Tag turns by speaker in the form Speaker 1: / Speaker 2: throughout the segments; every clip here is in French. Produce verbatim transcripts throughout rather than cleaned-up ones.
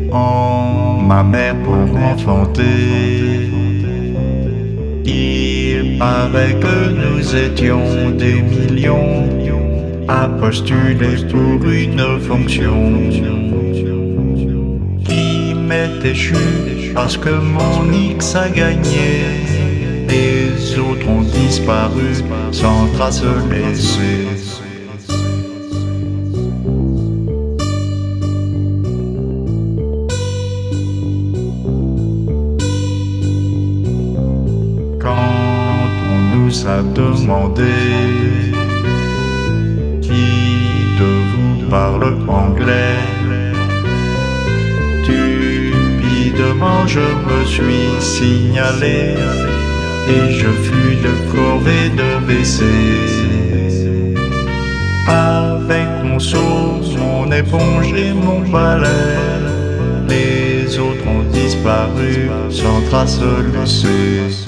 Speaker 1: en ma mère pour enfanter. Il paraît que nous étions des millions à postuler pour une fonction qui m'est échue parce que mon X a gagné. Les autres ont disparu sans trace laissée. Quand on nous a demandé qui de vous parle anglais, stupidement je me suis signalé et je fus de corvée de W C. Avec mon seau, mon éponge et mon balai, les autres ont disparu sans trace laissée.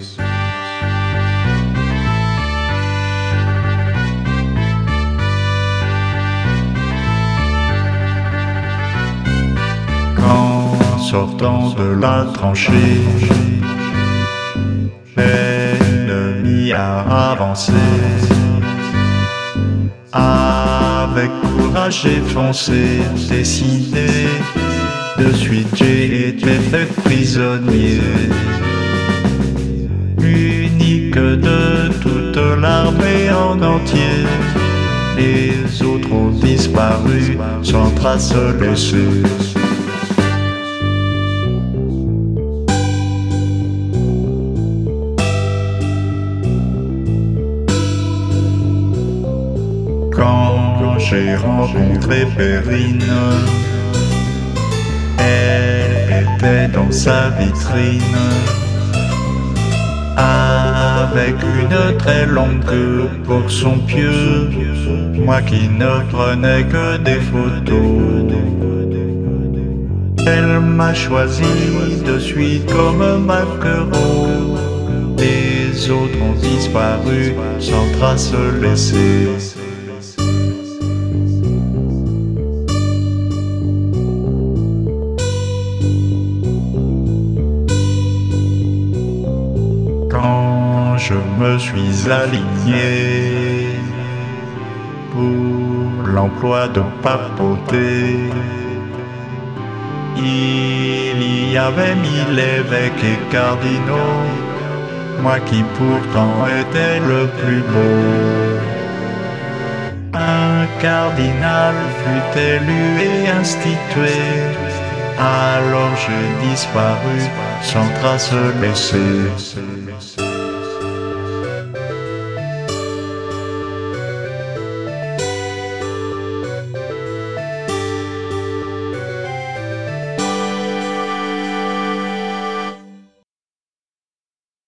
Speaker 1: Qu'en sortant de la tranchée, l'ennemi a avancé. Avec courage et foncé, décidé, de suite j'ai été fait prisonnier. Unique de toute l'armée en entier, les autres ont disparu sans trace laissée. Quand j'ai rencontré Perrine, elle était dans sa vitrine, avec une très longue queue pour son pieu, moi qui ne prenais que des photos. Elle m'a choisi de suite comme maquereau, les autres ont disparu sans trace laissée. Quand je me suis aligné pour l'emploi de papoter, il y avait mille évêques et cardinaux, moi qui pourtant étais le plus beau. Un cardinal fut élu et institué, alors j'ai disparu sans trace laissée.